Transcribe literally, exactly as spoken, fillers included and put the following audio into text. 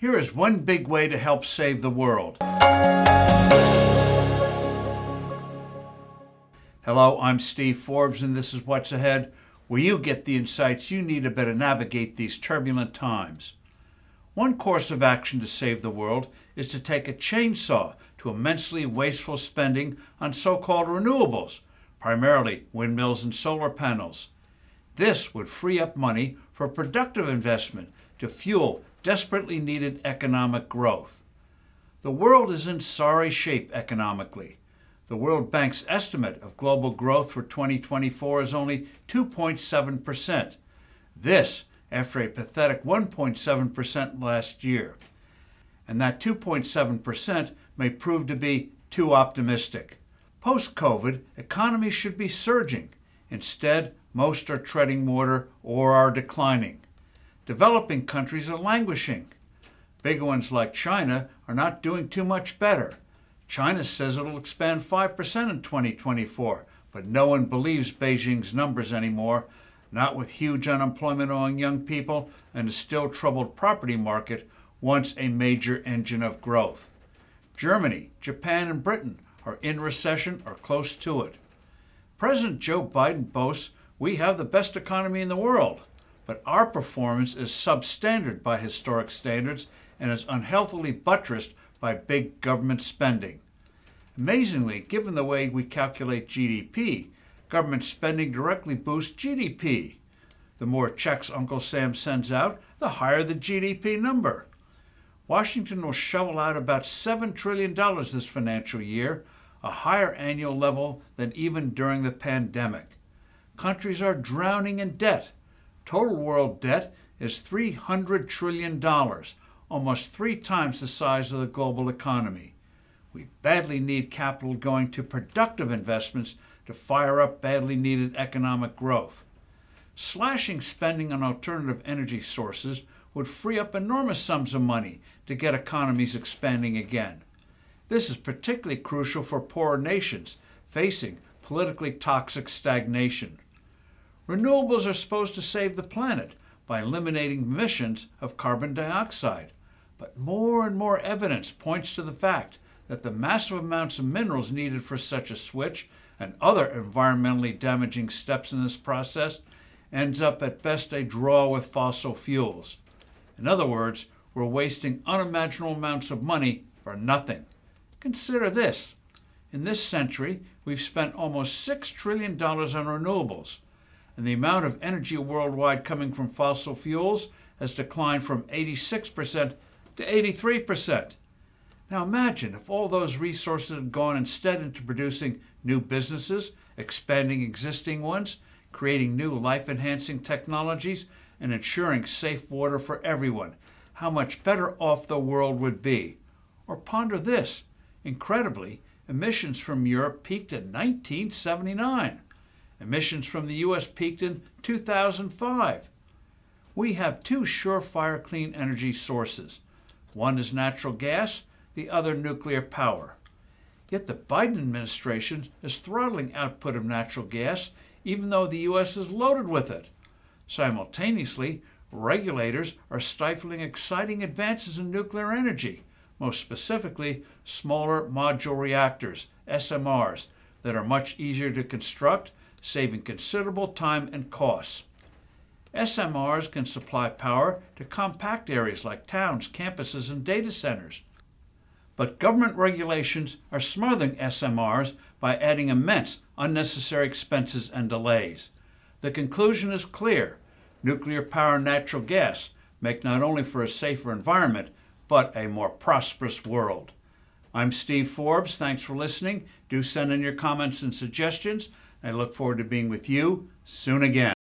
Here is one big way to help save the world. Hello, I'm Steve Forbes, and this is What's Ahead, where you get the insights you need to better navigate these turbulent times. One course of action to save the world is to take a chainsaw to immensely wasteful spending on so-called renewables, primarily windmills and solar panels. This would free up money for productive investment to fuel desperately needed economic growth. The world is in sorry shape economically. The World Bank's estimate of global growth for twenty twenty-four is only two point seven percent. This after a pathetic one point seven percent last year. And that two point seven percent may prove to be too optimistic. Post-COVID, economies should be surging. Instead, most are treading water or are declining. Developing countries are languishing. Bigger ones like China are not doing too much better. China says it'll expand five percent in twenty twenty-four, but no one believes Beijing's numbers anymore, not with huge unemployment among young people and a still troubled property market, once a major engine of growth. Germany, Japan, and Britain are in recession or close to it. President Joe Biden boasts we have the best economy in the world, but our performance is substandard by historic standards and is unhealthily buttressed by big government spending. Amazingly, given the way we calculate G D P, government spending directly boosts G D P. The more checks Uncle Sam sends out, the higher the G D P number. Washington will shovel out about seven trillion dollars this financial year, a higher annual level than even during the pandemic. Countries are drowning in debt. Total world debt is three hundred trillion dollars, almost three times the size of the global economy. We badly need capital going to productive investments to fire up badly needed economic growth. Slashing spending on alternative energy sources would free up enormous sums of money to get economies expanding again. This is particularly crucial for poorer nations facing politically toxic stagnation. Renewables are supposed to save the planet by eliminating emissions of carbon dioxide, but more and more evidence points to the fact that the massive amounts of minerals needed for such a switch and other environmentally damaging steps in this process ends up at best a draw with fossil fuels. In other words, we're wasting unimaginable amounts of money for nothing. Consider this. In this century, we've spent almost six trillion dollars on renewables, and the amount of energy worldwide coming from fossil fuels has declined from eighty-six percent to eighty-three percent. Now imagine if all those resources had gone instead into producing new businesses, expanding existing ones, creating new life-enhancing technologies, and ensuring safe water for everyone. How much better off the world would be. Or ponder this. Incredibly, emissions from Europe peaked in nineteen seventy-nine. Emissions from the U S peaked in two thousand five. We have two surefire clean energy sources. One is natural gas, the other nuclear power. Yet the Biden administration is throttling output of natural gas, even though the U S is loaded with it. Simultaneously, regulators are stifling exciting advances in nuclear energy, most specifically smaller modular reactors, S M Rs, that are much easier to construct, saving considerable time and costs. S M Rs can supply power to compact areas like towns, campuses, and data centers. But government regulations are smothering S M Rs by adding immense unnecessary expenses and delays. The conclusion is clear. Nuclear power and natural gas make not only for a safer environment, but a more prosperous world. I'm Steve Forbes. Thanks for listening. Do send in your comments and suggestions. I look forward to being with you soon again.